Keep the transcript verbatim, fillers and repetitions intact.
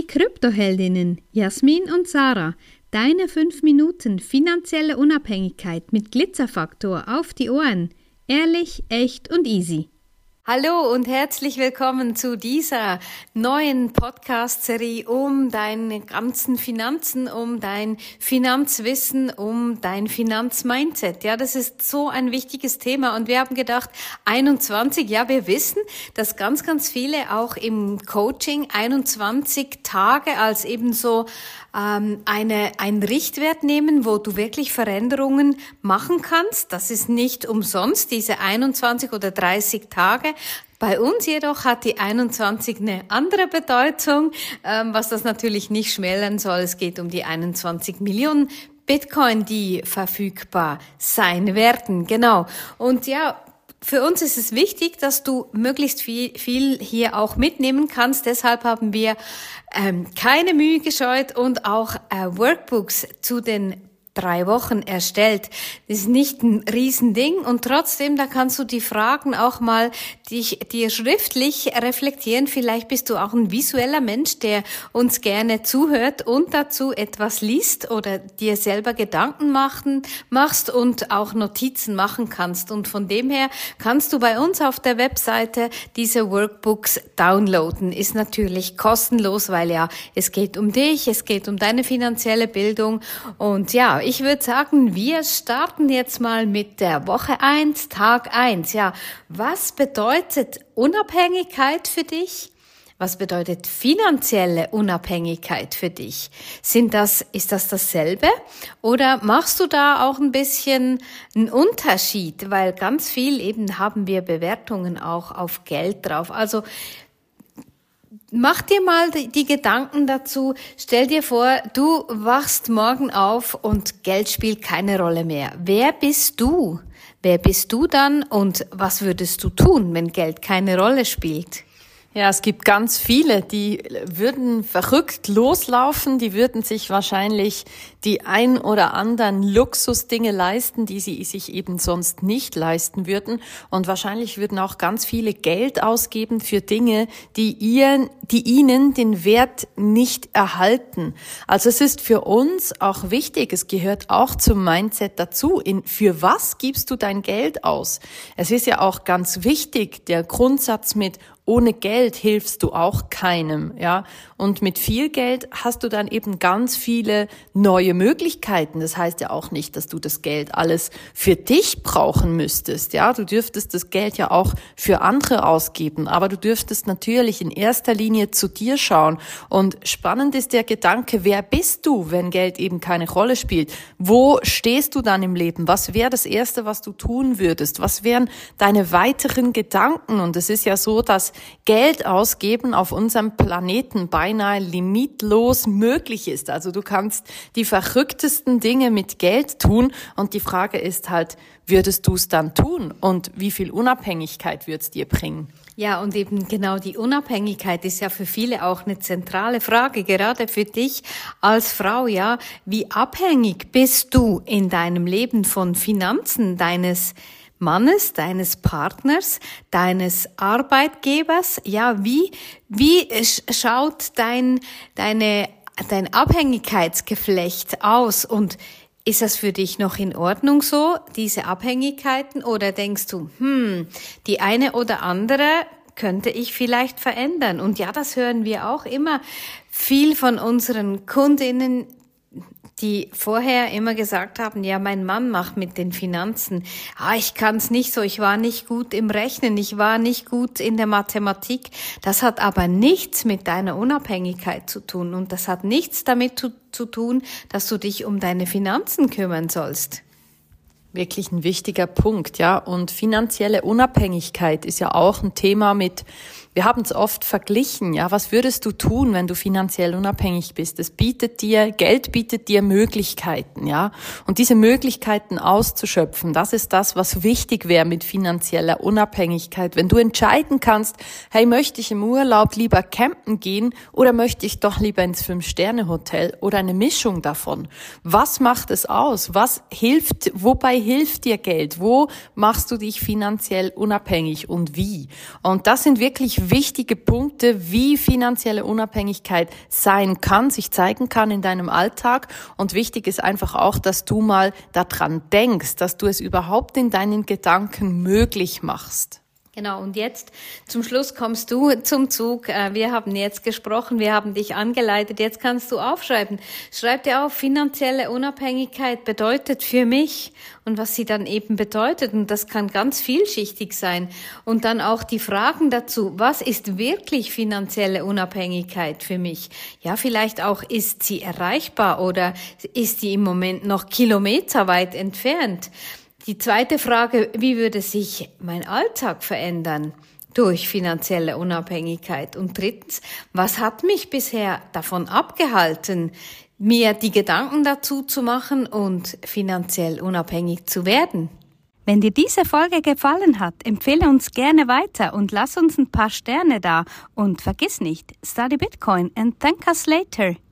Kryptoheldinnen Jasmin und Sarah, deine fünf Minuten finanzielle Unabhängigkeit mit Glitzerfaktor auf die Ohren. Ehrlich, echt und easy. Hallo und herzlich willkommen zu dieser neuen Podcast-Serie um deine ganzen Finanzen, um dein Finanzwissen, um dein Finanzmindset. Ja, das ist so ein wichtiges Thema und wir haben gedacht, einundzwanzig, ja, wir wissen, dass ganz, ganz viele auch im Coaching einundzwanzig Tage als eben so ähm, eine, einen Richtwert nehmen, wo du wirklich Veränderungen machen kannst. Das ist nicht umsonst, diese einundzwanzig oder dreißig Tage. Bei uns jedoch hat die einundzwanzig eine andere Bedeutung, ähm, was das natürlich nicht schmälern soll. Es geht um die einundzwanzig Millionen Bitcoin, die verfügbar sein werden. Genau. Und ja, für uns ist es wichtig, dass du möglichst viel, viel hier auch mitnehmen kannst. Deshalb haben wir ähm, keine Mühe gescheut und auch äh, Workbooks zu den drei Wochen erstellt. Das ist nicht ein Riesending und trotzdem, da kannst du die Fragen auch mal dich, dir schriftlich reflektieren. Vielleicht bist du auch ein visueller Mensch, der uns gerne zuhört und dazu etwas liest oder dir selber Gedanken machen, machst und auch Notizen machen kannst. Und von dem her kannst du bei uns auf der Webseite diese Workbooks downloaden. Ist natürlich kostenlos, weil ja, es geht um dich, es geht um deine finanzielle Bildung und ja, ich würde sagen, wir starten jetzt mal mit der Woche eins, Tag eins. Ja, was bedeutet Unabhängigkeit für dich? Was bedeutet finanzielle Unabhängigkeit für dich? Sind das, ist das dasselbe? Oder machst du da auch ein bisschen einen Unterschied? Weil ganz viel eben haben wir Bewertungen auch auf Geld drauf. Also, mach dir mal die Gedanken dazu, stell dir vor, du wachst morgen auf und Geld spielt keine Rolle mehr. Wer bist du? Wer bist du dann und was würdest du tun, wenn Geld keine Rolle spielt? Ja, es gibt ganz viele, die würden verrückt loslaufen, die würden sich wahrscheinlich die ein oder anderen Luxusdinge leisten, die sie sich eben sonst nicht leisten würden. Und wahrscheinlich würden auch ganz viele Geld ausgeben für Dinge, die ihr, die ihnen den Wert nicht erhalten. Also es ist für uns auch wichtig, es gehört auch zum Mindset dazu. In, für was gibst du dein Geld aus? Es ist ja auch ganz wichtig, der Grundsatz mit ohne Geld hilfst du auch keinem, ja. Und mit viel Geld hast du dann eben ganz viele neue Möglichkeiten. Das heißt ja auch nicht, dass du das Geld alles für dich brauchen müsstest, ja. Du dürftest das Geld ja auch für andere ausgeben, aber du dürftest natürlich in erster Linie zu dir schauen. Und spannend ist der Gedanke, wer bist du, wenn Geld eben keine Rolle spielt? Wo stehst du dann im Leben? Was wäre das Erste, was du tun würdest? Was wären deine weiteren Gedanken? Und es ist ja so, dass Geld ausgeben auf unserem Planeten beinahe limitlos möglich ist. Also du kannst die verrücktesten Dinge mit Geld tun und die Frage ist halt, würdest du es dann tun und wie viel Unabhängigkeit wird es dir bringen? Ja, und eben genau die Unabhängigkeit ist ja für viele auch eine zentrale Frage, gerade für dich als Frau, ja. Wie abhängig bist du in deinem Leben von Finanzen deines Mannes, deines Partners, deines Arbeitgebers? Ja, wie, wie schaut dein, deine, dein Abhängigkeitsgeflecht aus? Und ist das für dich noch in Ordnung so, diese Abhängigkeiten? Oder denkst du, hm, die eine oder andere könnte ich vielleicht verändern? Und ja, das hören wir auch immer viel von unseren Kundinnen, die vorher immer gesagt haben, ja, mein Mann macht mit den Finanzen. Ah, ich kann's nicht so, ich war nicht gut im Rechnen, ich war nicht gut in der Mathematik. Das hat aber nichts mit deiner Unabhängigkeit zu tun und das hat nichts damit zu, zu tun, dass du dich um deine Finanzen kümmern sollst. Wirklich ein wichtiger Punkt, ja. Und finanzielle Unabhängigkeit ist ja auch ein Thema mit, wir haben es oft verglichen, ja. Was würdest du tun, wenn du finanziell unabhängig bist? Es bietet dir, Geld bietet dir Möglichkeiten, ja. Und diese Möglichkeiten auszuschöpfen, das ist das, was wichtig wäre mit finanzieller Unabhängigkeit. Wenn du entscheiden kannst, hey, möchte ich im Urlaub lieber campen gehen oder möchte ich doch lieber ins Fünf-Sterne-Hotel oder eine Mischung davon? Was macht es aus? Was hilft, wobei hilft dir Geld? Wo machst du dich finanziell unabhängig und wie? Und das sind wirklich wichtige Punkte, wie finanzielle Unabhängigkeit sein kann, sich zeigen kann in deinem Alltag. Und wichtig ist einfach auch, dass du mal daran denkst, dass du es überhaupt in deinen Gedanken möglich machst. Genau, und jetzt zum Schluss kommst du zum Zug. Wir haben jetzt gesprochen, wir haben dich angeleitet, jetzt kannst du aufschreiben. Schreib dir auf, finanzielle Unabhängigkeit bedeutet für mich und was sie dann eben bedeutet. Und das kann ganz vielschichtig sein. Und dann auch die Fragen dazu, was ist wirklich finanzielle Unabhängigkeit für mich? Ja, vielleicht auch, ist sie erreichbar oder ist die im Moment noch kilometerweit entfernt? Die zweite Frage, wie würde sich mein Alltag verändern durch finanzielle Unabhängigkeit? Und drittens, was hat mich bisher davon abgehalten, mir die Gedanken dazu zu machen und finanziell unabhängig zu werden? Wenn dir diese Folge gefallen hat, empfehle uns gerne weiter und lass uns ein paar Sterne da. Und vergiss nicht, study Bitcoin and thank us later.